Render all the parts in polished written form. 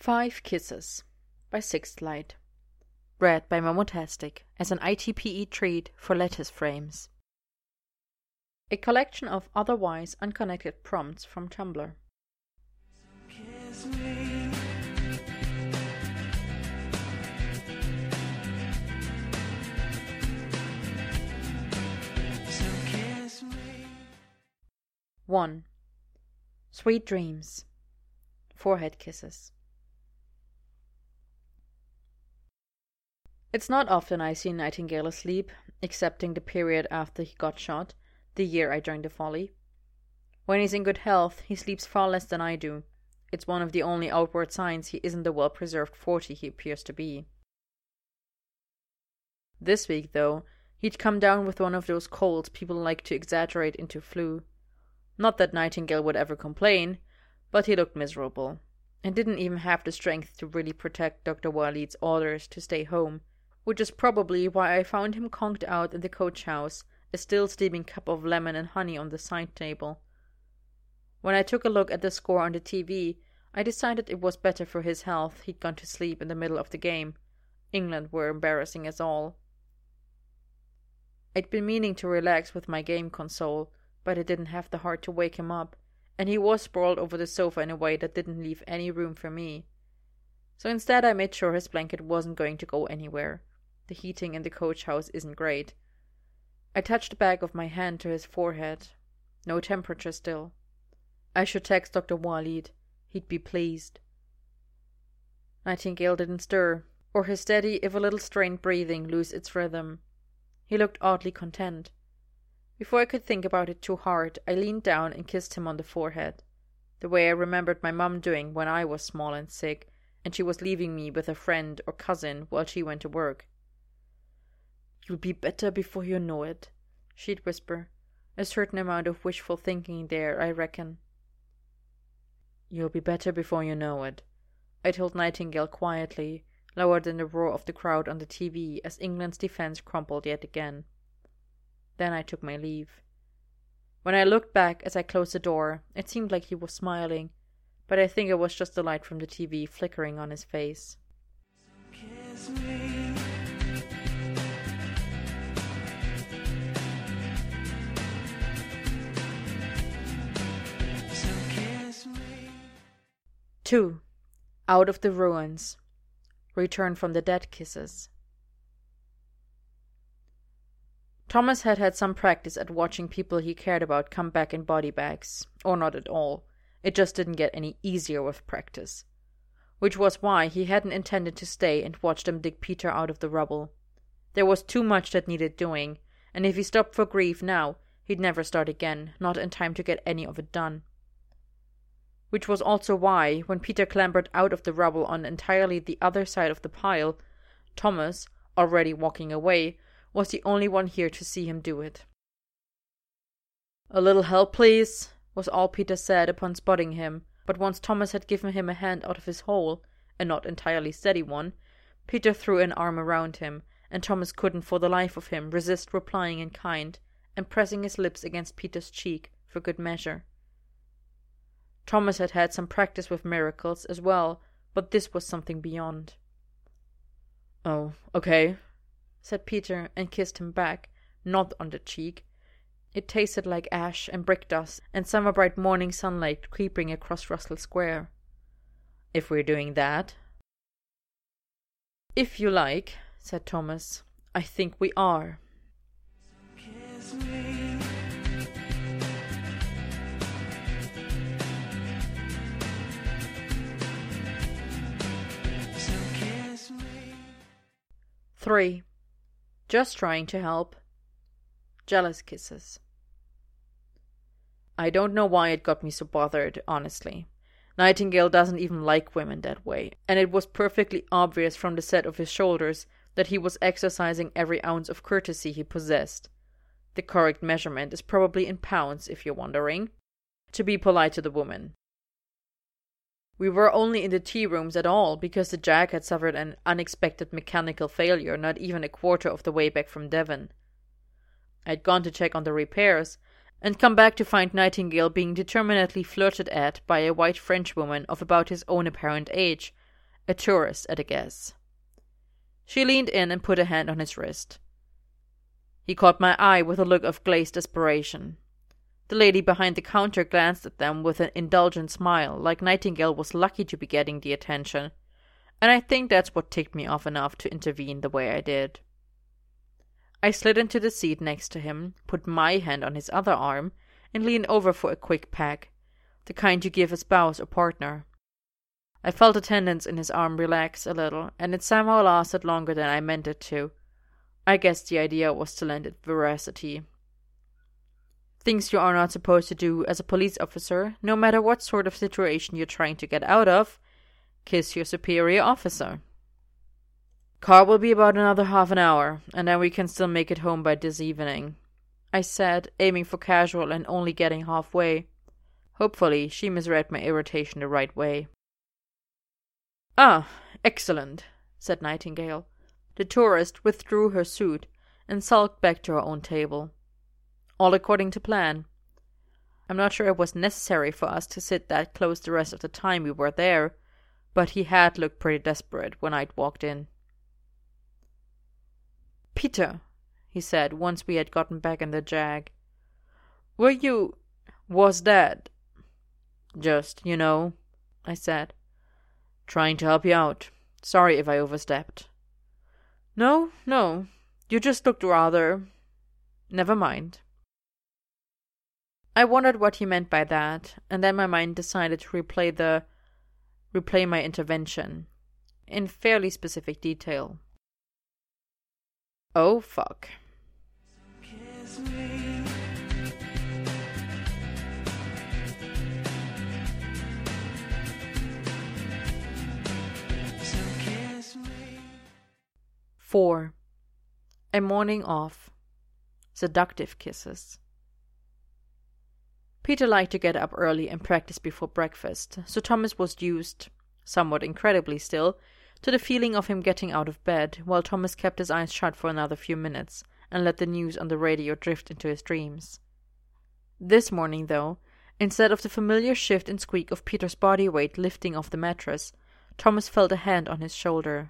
5 Kisses by Sixth Light. Read by Momotastic as an ITPE treat for lattice frames. A collection of otherwise unconnected prompts from Tumblr. Kiss me. So kiss me. 1. Sweet dreams. Forehead kisses. It's not often I see Nightingale asleep, excepting the period after he got shot, the year I joined the Folly. When he's in good health, he sleeps far less than I do. It's one of the only outward signs he isn't the well-preserved 40 he appears to be. This week, though, he'd come down with one of those colds people like to exaggerate into flu. Not that Nightingale would ever complain, but he looked miserable, and didn't even have the strength to really protect Dr. Waleed's orders to stay home, which is probably why I found him conked out in the coach house, a still steaming cup of lemon and honey on the side table. When I took a look at the score on the TV, I decided it was better for his health he'd gone to sleep in the middle of the game. England were embarrassing us all. I'd been meaning to relax with my game console, but I didn't have the heart to wake him up, and he was sprawled over the sofa in a way that didn't leave any room for me. So instead I made sure his blanket wasn't going to go anywhere. The heating in the coach house isn't great. I touched the back of my hand to his forehead. No temperature still. I should text Dr. Waleed. He'd be pleased. Nightingale didn't stir, or his steady, if a little strained breathing lose its rhythm. He looked oddly content. Before I could think about it too hard, I leaned down and kissed him on the forehead, the way I remembered my mum doing when I was small and sick, and she was leaving me with a friend or cousin while she went to work. "You'll be better before you know it," she'd whisper. A certain amount of wishful thinking there, I reckon. "You'll be better before you know it," I told Nightingale quietly, lower than the roar of the crowd on the TV as England's defense crumbled yet again. Then I took my leave. When I looked back as I closed the door, it seemed like he was smiling, but I think it was just the light from the TV flickering on his face. Kiss me. So kiss me. 2. Out of the Ruins. Return from the Dead kisses. Thomas had had some practice at watching people he cared about come back in body bags, or not at all. It just didn't get any easier with practice. Which was why he hadn't intended to stay and watch them dig Peter out of the rubble. There was too much that needed doing, and if he stopped for grief now, he'd never start again, not in time to get any of it done. Which was also why, when Peter clambered out of the rubble on entirely the other side of the pile, Thomas, already walking away, was the only one here to see him do it. "A little help, please," was all Peter said upon spotting him, but once Thomas had given him a hand out of his hole, a not entirely steady one, Peter threw an arm around him, and Thomas couldn't for the life of him resist replying in kind, and pressing his lips against Peter's cheek for good measure. Thomas had had some practice with miracles as well, but this was something beyond. "Oh, okay," said Peter, and kissed him back, not on the cheek. It tasted like ash and brick dust and summer bright morning sunlight creeping across Russell Square. "If we're doing that." "If you like," said Thomas. "I think we are." Kiss me. So kiss me. 3. Just trying to help. Jealous kisses. I don't know why it got me so bothered, honestly. Nightingale doesn't even like women that way, and it was perfectly obvious from the set of his shoulders that he was exercising every ounce of courtesy he possessed. The correct measurement is probably in pounds, if you're wondering. To be polite to the woman. We were only in the tea rooms at all because the Jag had suffered an unexpected mechanical failure not even a quarter of the way back from Devon. I'd gone to check on the repairs, and come back to find Nightingale being determinedly flirted at by a white Frenchwoman of about his own apparent age, A tourist at a guess. She leaned in and put a hand on his wrist. He caught my eye with a look of glazed desperation. The lady behind the counter glanced at them with an indulgent smile, like Nightingale was lucky to be getting the attention, and I think that's what ticked me off enough to intervene the way I did. I slid into the seat next to him, put my hand on his other arm, and leaned over for a quick peck, the kind you give a spouse or partner. I felt the tendons in his arm relax a little, and it somehow lasted longer than I meant it to. I guess the idea was to lend it veracity. Things you are not supposed to do as a police officer, no matter what sort of situation you're trying to get out of. Kiss your superior officer. Car will be about another half an hour, and then we can still make it home by this evening, I said, aiming for casual and only getting halfway. Hopefully, she misread my irritation the right way. Ah, excellent, said Nightingale. The tourist withdrew her suit and sulked back to her own table. All according to plan. I'm not sure it was necessary for us to sit that close the rest of the time we were there, but he had looked pretty desperate when I'd walked in. Peter, he said, once we had gotten back in the Jag. Was that? Just, I said. Trying to help you out. Sorry if I overstepped. No, you just looked rather... Never mind. I wondered what he meant by that, and then my mind decided to replay my intervention, in fairly specific detail. Oh, fuck. Kiss me. So kiss me. 4. A morning off. Seductive kisses. Peter liked to get up early and practice before breakfast, so Thomas was used, somewhat incredibly still, to the feeling of him getting out of bed, while Thomas kept his eyes shut for another few minutes and let the news on the radio drift into his dreams. This morning, though, instead of the familiar shift and squeak of Peter's body weight lifting off the mattress, Thomas felt a hand on his shoulder.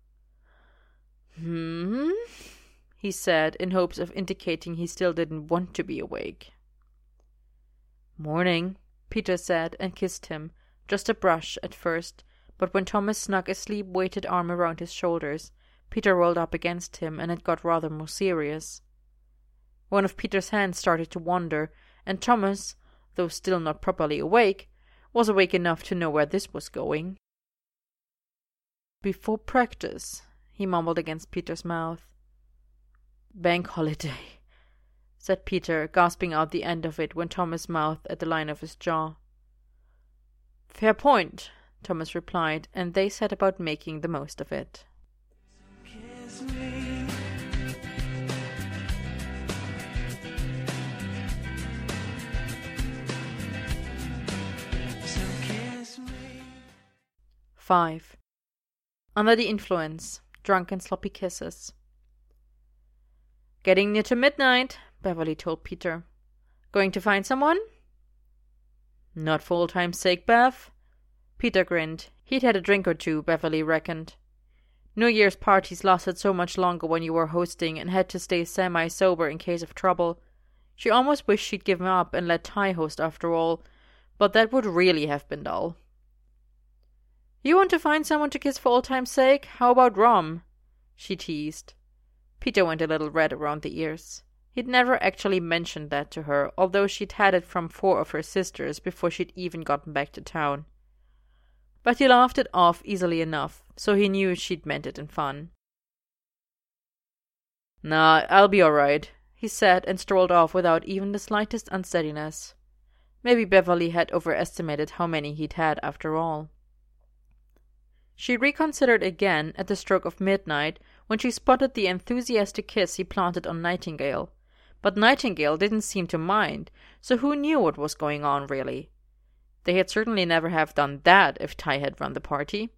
He said, in hopes of indicating he still didn't want to be awake. Morning, Peter said, and kissed him, just a brush at first, but when Thomas snuck a sleep-weighted arm around his shoulders, Peter rolled up against him, and it got rather more serious. One of Peter's hands started to wander, and Thomas, though still not properly awake, was awake enough to know where this was going. Before practice, he mumbled against Peter's mouth. Bank holiday, said Peter, gasping out the end of it when Thomas mouthed at the line of his jaw. Fair point, Thomas replied, and they set about making the most of it. Kiss me. So kiss me. 5. Under the influence, drunk and sloppy kisses. Getting near to midnight, Beverly told Peter. Going to find someone? Not for old time's sake, Bev. Peter grinned. He'd had a drink or two, Beverly reckoned. New Year's parties lasted so much longer when you were hosting and had to stay semi-sober in case of trouble. She almost wished she'd given up and let Ty host after all, but that would really have been dull. You want to find someone to kiss for old time's sake? How about rum? She teased. Peter went a little red around the ears. He'd never actually mentioned that to her, although she'd had it from 4 of her sisters before she'd even gotten back to town. But he laughed it off easily enough, so he knew she'd meant it in fun. Nah, I'll be all right, he said, and strolled off without even the slightest unsteadiness. Maybe Beverly had overestimated how many he'd had after all. She reconsidered again at the stroke of midnight when she spotted the enthusiastic kiss he planted on Nightingale. But Nightingale didn't seem to mind, so who knew what was going on, really? They had certainly never have done that if Ty had run the party.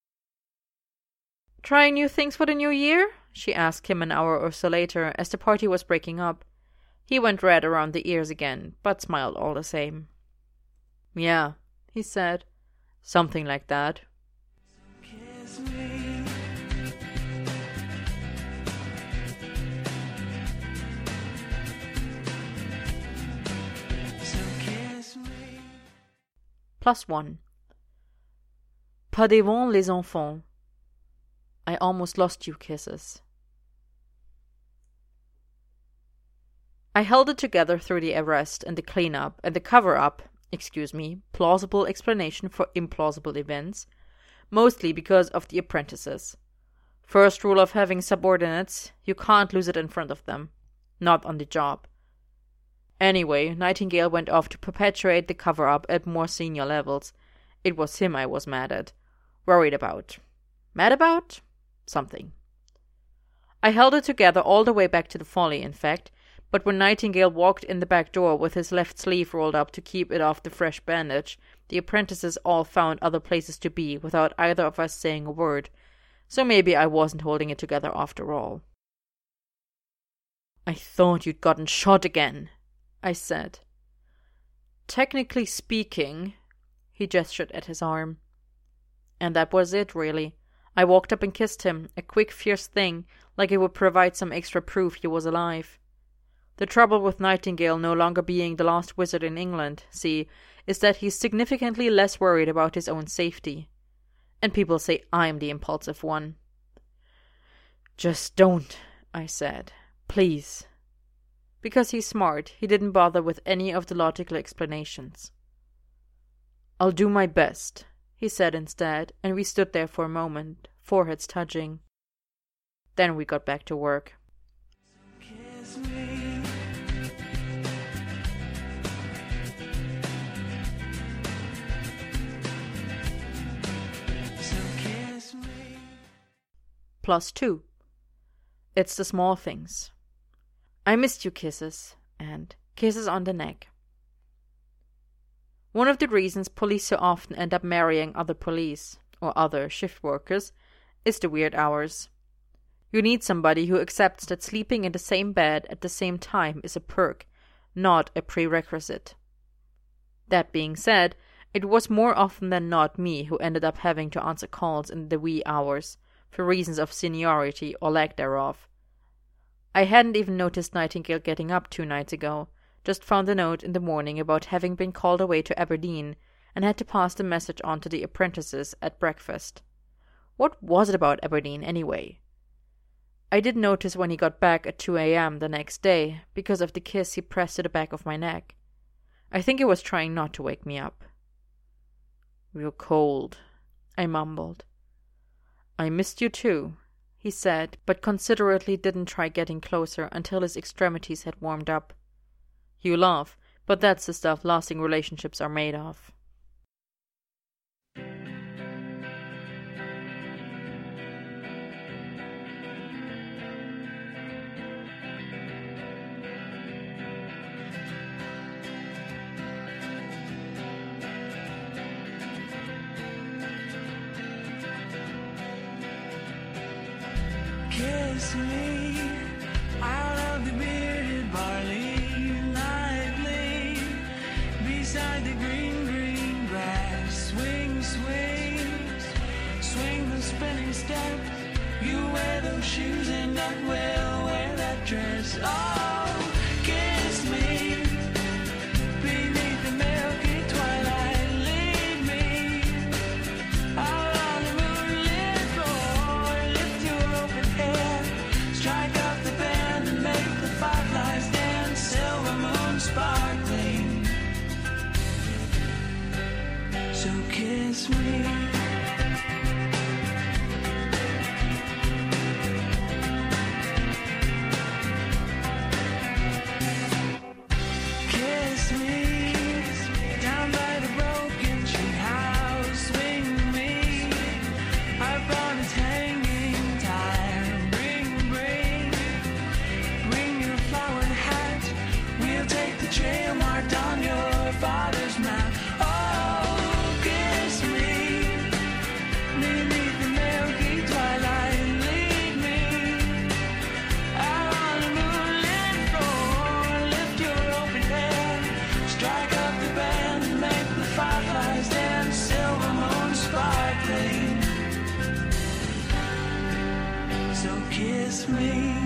Trying new things for the new year? She asked him an hour or so later as the party was breaking up. He went red around the ears again, but smiled all the same. Yeah, he said. Something like that. +1. Pas devant les enfants. I almost lost you, kisses. I held it together through the arrest and the cleanup and the cover-up, plausible explanation for implausible events, mostly because of the apprentices. First rule of having subordinates, you can't lose it in front of them. Not on the job. Anyway, Nightingale went off to perpetuate the cover-up at more senior levels. It was him I was mad at. Worried about. Mad about? Something. I held it together all the way back to the Folly, in fact, but when Nightingale walked in the back door with his left sleeve rolled up to keep it off the fresh bandage, the apprentices all found other places to be without either of us saying a word, so maybe I wasn't holding it together after all. I thought you'd gotten shot again, I said. Technically speaking, he gestured at his arm. And that was it, really. I walked up and kissed him, a quick, fierce thing, like it would provide some extra proof he was alive. The trouble with Nightingale no longer being the last wizard in England, see, is that he's significantly less worried about his own safety. And people say I'm the impulsive one. Just don't, I said. Please. Because he's smart, he didn't bother with any of the logical explanations. I'll do my best, he said instead, and we stood there for a moment, foreheads touching. Then we got back to work. Kiss me. So kiss me. +2. It's the small things. I missed you, kisses, and kisses on the neck. One of the reasons police so often end up marrying other police, or other shift workers, is the weird hours. You need somebody who accepts that sleeping in the same bed at the same time is a perk, not a prerequisite. That being said, it was more often than not me who ended up having to answer calls in the wee hours, for reasons of seniority or lack thereof. I hadn't even noticed Nightingale getting up 2 nights ago, just found a note in the morning about having been called away to Aberdeen, and had to pass the message on to the apprentices at breakfast. What was it about Aberdeen, anyway? I did notice when he got back at 2 a.m. the next day, because of the kiss he pressed to the back of my neck. I think he was trying not to wake me up. "You're cold," I mumbled. "I missed you too," he said, but considerately didn't try getting closer until his extremities had warmed up. You laugh, but that's the stuff lasting relationships are made of. Kiss me out of the bearded barley, lively beside the green, green grass. Swing, swing, swing the spinning step. You wear those shoes and I will wear that dress. Oh, kiss me beneath the milky twilight. Lead me out on the moonlit floor. Lift your open hair, strike up the band and make the fireflies dance. Silver moon sparkling. So kiss me. Kiss me down by the broken tree house. Swing me upon its hanging tire. Bring your flowered hat. We'll take the trail marked on your father's map. Oh, kiss me beneath the milky twilight. Lead me out on the moonlit floor. Lift your open hair, strike up the band and make the fireflies dance. Silver moon sparkling. So kiss me.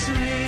swing.